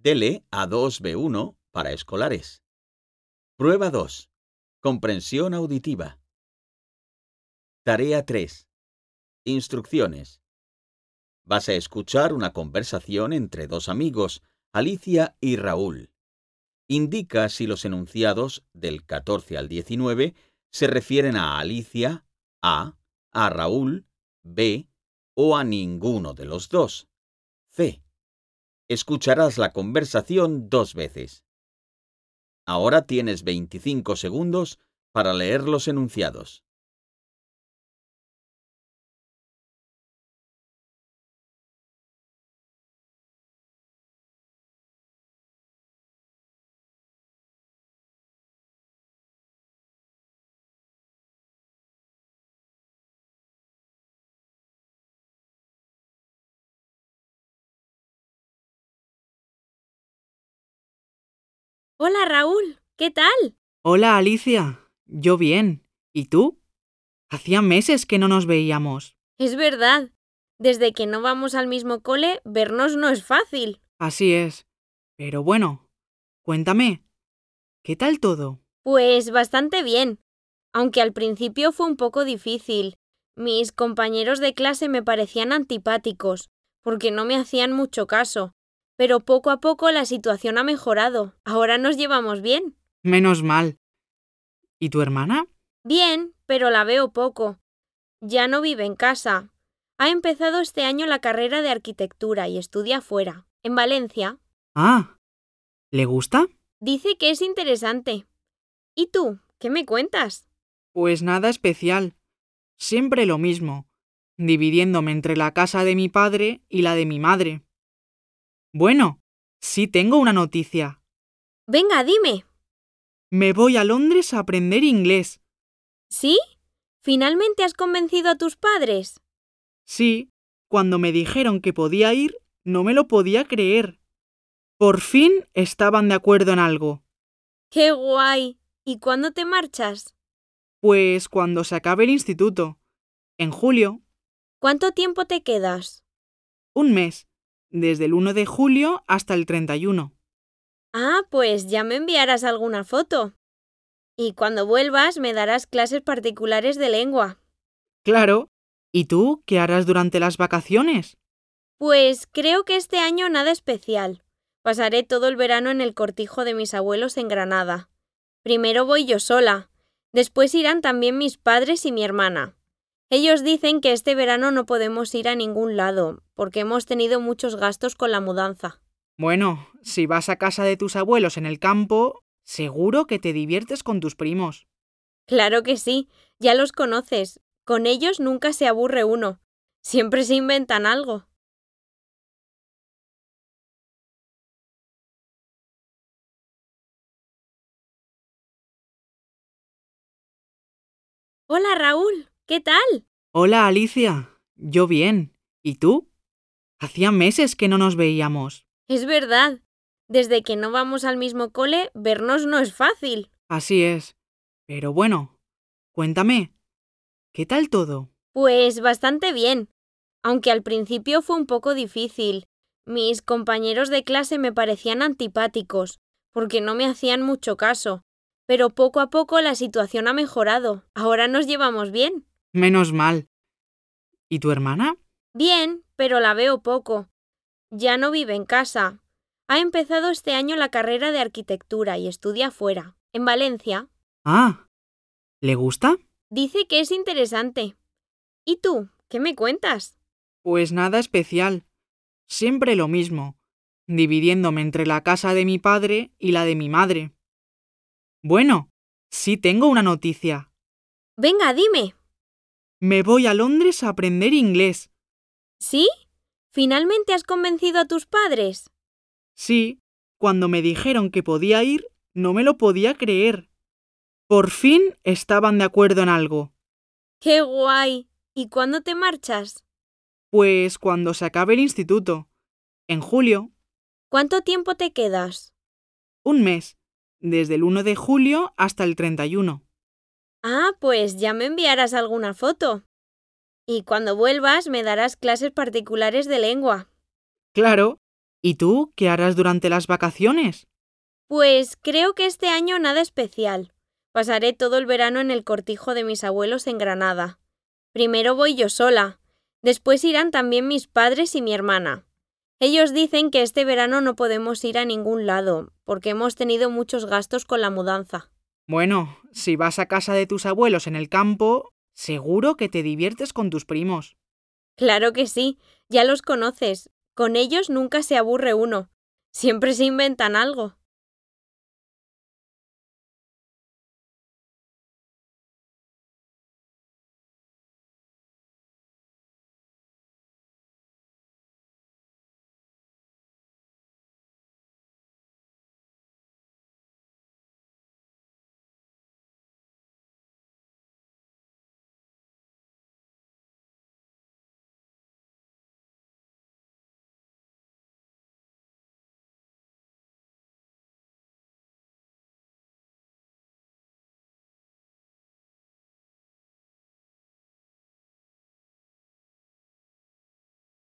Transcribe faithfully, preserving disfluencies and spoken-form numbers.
Dele a dos B uno para escolares. Prueba dos. Comprensión auditiva. Tarea tres. Instrucciones. Vas a escuchar una conversación entre dos amigos, Alicia y Raúl. Indica si los enunciados del catorce al diecinueve se refieren a Alicia, A, a Raúl, B, o a ninguno de los dos, C. Escucharás la conversación dos veces. Ahora tienes veinticinco segundos para leer los enunciados. Hola Raúl, ¿qué tal? Hola Alicia, yo bien. ¿Y tú? Hacía meses que no nos veíamos. Es verdad, desde que no vamos al mismo cole, vernos no es fácil. Así es. Pero bueno, cuéntame, ¿qué tal todo? Pues bastante bien, aunque al principio fue un poco difícil. Mis compañeros de clase me parecían antipáticos, porque no me hacían mucho caso. Pero poco a poco la situación ha mejorado. Ahora nos llevamos bien. Menos mal. ¿Y tu hermana? Bien, pero la veo poco. Ya no vive en casa. Ha empezado este año la carrera de arquitectura y estudia fuera, en Valencia. Ah, ¿le gusta? Dice que es interesante. ¿Y tú? ¿Qué me cuentas? Pues nada especial. Siempre lo mismo, dividiéndome entre la casa de mi padre y la de mi madre. Bueno, sí tengo una noticia. Venga, dime. Me voy a Londres a aprender inglés. ¿Sí? ¿Finalmente has convencido a tus padres? Sí, cuando me dijeron que podía ir, no me lo podía creer. Por fin estaban de acuerdo en algo. ¡Qué guay! ¿Y cuándo te marchas? Pues cuando se acabe el instituto. En julio. ¿Cuánto tiempo te quedas? Un mes. Desde el uno de julio hasta el treinta y uno. Ah, pues ya me enviarás alguna foto. Y cuando vuelvas me darás clases particulares de lengua. Claro. ¿Y tú qué harás durante las vacaciones? Pues creo que este año nada especial. Pasaré todo el verano en el cortijo de mis abuelos en Granada. Primero voy yo sola. Después irán también mis padres y mi hermana. Ellos dicen que este verano no podemos ir a ningún lado, porque hemos tenido muchos gastos con la mudanza. Bueno, si vas a casa de tus abuelos en el campo, seguro que te diviertes con tus primos. Claro que sí, ya los conoces. Con ellos nunca se aburre uno. Siempre se inventan algo. Hola Raúl, ¿qué tal? Hola Alicia, yo bien. ¿Y tú? Hacía meses que no nos veíamos. Es verdad, desde que no vamos al mismo cole, vernos no es fácil. Así es. Pero bueno, cuéntame, ¿qué tal todo? Pues bastante bien, aunque al principio fue un poco difícil. Mis compañeros de clase me parecían antipáticos, porque no me hacían mucho caso. Pero poco a poco la situación ha mejorado. Ahora nos llevamos bien. Menos mal. ¿Y tu hermana? Bien, pero la veo poco. Ya no vive en casa. Ha empezado este año la carrera de arquitectura y estudia fuera, en Valencia. Ah, ¿le gusta? Dice que es interesante. ¿Y tú? ¿Qué me cuentas? Pues nada especial. Siempre lo mismo, dividiéndome entre la casa de mi padre y la de mi madre. Bueno, sí tengo una noticia. Venga, dime. Me voy a Londres a aprender inglés. ¿Sí? ¿Finalmente has convencido a tus padres? Sí, cuando me dijeron que podía ir, no me lo podía creer. Por fin estaban de acuerdo en algo. ¡Qué guay! ¿Y cuándo te marchas? Pues cuando se acabe el instituto. En julio. ¿Cuánto tiempo te quedas? Un mes. Desde el uno de julio hasta el treinta y uno. Ah, pues ya me enviarás alguna foto. Y cuando vuelvas me darás clases particulares de lengua. Claro. ¿Y tú qué harás durante las vacaciones? Pues creo que este año nada especial. Pasaré todo el verano en el cortijo de mis abuelos en Granada. Primero voy yo sola. Después irán también mis padres y mi hermana. Ellos dicen que este verano no podemos ir a ningún lado, porque hemos tenido muchos gastos con la mudanza. Bueno, si vas a casa de tus abuelos en el campo, seguro que te diviertes con tus primos. Claro que sí, ya los conoces. Con ellos nunca se aburre uno. Siempre se inventan algo.